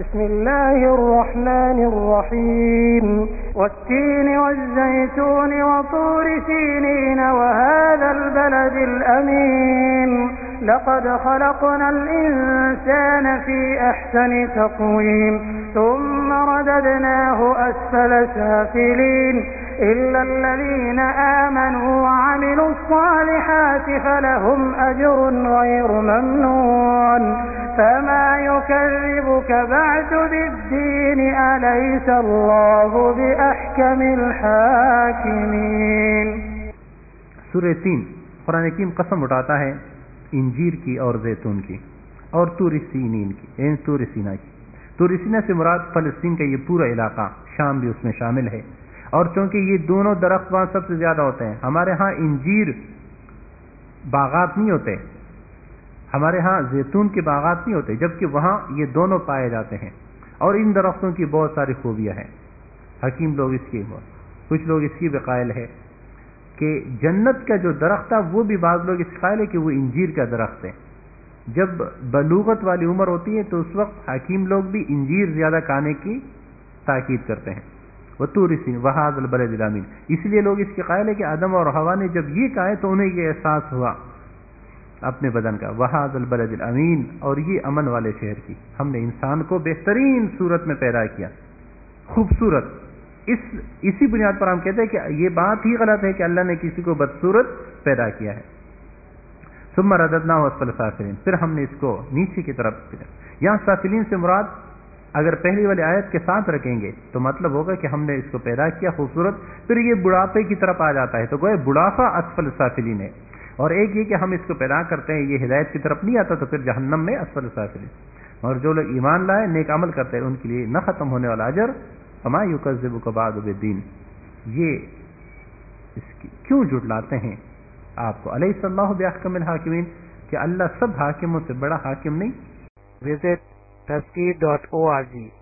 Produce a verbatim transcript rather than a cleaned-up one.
بسم الله الرحمن الرحيم والتين والزيتون وطور سينين وهذا البلد الأمين لقد خلقنا الإنسان في أحسن تقويم ثم رددناه أسفل سافلين إلا الذين آمنوا وعملوا الصالحات فلهم أجر غير ممنون فما يكذبك بعد بالدين أليس الله بأحكم الحاكمين. سورہ تین قرآن حکیم قسم اٹھاتا ہے انجیر کی اور زیتون کی اور طور سینین کی یعنی طور سینا کی. طور سینا سے مراد فلسطین کا یہ پورا علاقہ، شام بھی اس میں شامل ہے. اور چونکہ یہ دونوں درخت وہاں سب سے زیادہ ہوتے ہیں، ہمارے ہاں انجیر باغات نہیں ہوتے، ہمارے ہاں زیتون کے باغات نہیں ہوتے، جبکہ وہاں یہ دونوں پائے جاتے ہیں. اور ان درختوں کی بہت ساری خوبیاں ہیں. حکیم لوگ اس کی کچھ لوگ اس کی بھی قائل ہے کہ جنت کا جو درخت تھا وہ بھی بعض لوگ اس قائل ہے کہ وہ انجیر کا درخت ہے. جب بلوغت والی عمر ہوتی ہے تو اس وقت حکیم لوگ بھی انجیر زیادہ کھانے کی تاکید کرتے ہیں. وطور سین وہذا البلد الامین، اس لیے لوگ اس کے قائل ہے کہ آدم اور حوا نے جب یہ کہا تو انہیں یہ احساس ہوا اپنے بدن کا، وہذا البلد الامین، اور یہ امن والے شہر کی. ہم نے انسان کو بہترین صورت میں پیدا کیا، خوبصورت. اس اسی بنیاد پر ہم کہتے ہیں کہ یہ بات ہی غلط ہے کہ اللہ نے کسی کو بدصورت پیدا کیا ہے. ثم رددناه اسفل سافلین، پھر ہم نے اس کو نیچے کی طرف. یہاں سافلین سے مراد اگر پہلی والی آیت کے ساتھ رکھیں گے تو مطلب ہوگا کہ ہم نے اس کو پیدا کیا خوبصورت، پھر یہ بڑھاپے کی طرف آ جاتا ہے تو گویا بڑھاپا اسفل سافلین ہے. اور ایک یہ کہ ہم اس کو پیدا کرتے ہیں یہ ہدایت کی طرف نہیں آتا تو پھر جہنم میں اسفل سافلین. اور جو لوگ ایمان لائے نیک عمل کرتے ہیں ان کے لیے نہ ختم ہونے والا اجر. فما یکذبک بعد بالدین، یہ اس کی کیوں جھٹلاتے ہیں آپ کو. الیس اللہ باحکم الحاکمین، کہ اللہ سب حاکموں سے بڑا حاکم نہیں. Visit Tazkeer dot O R جی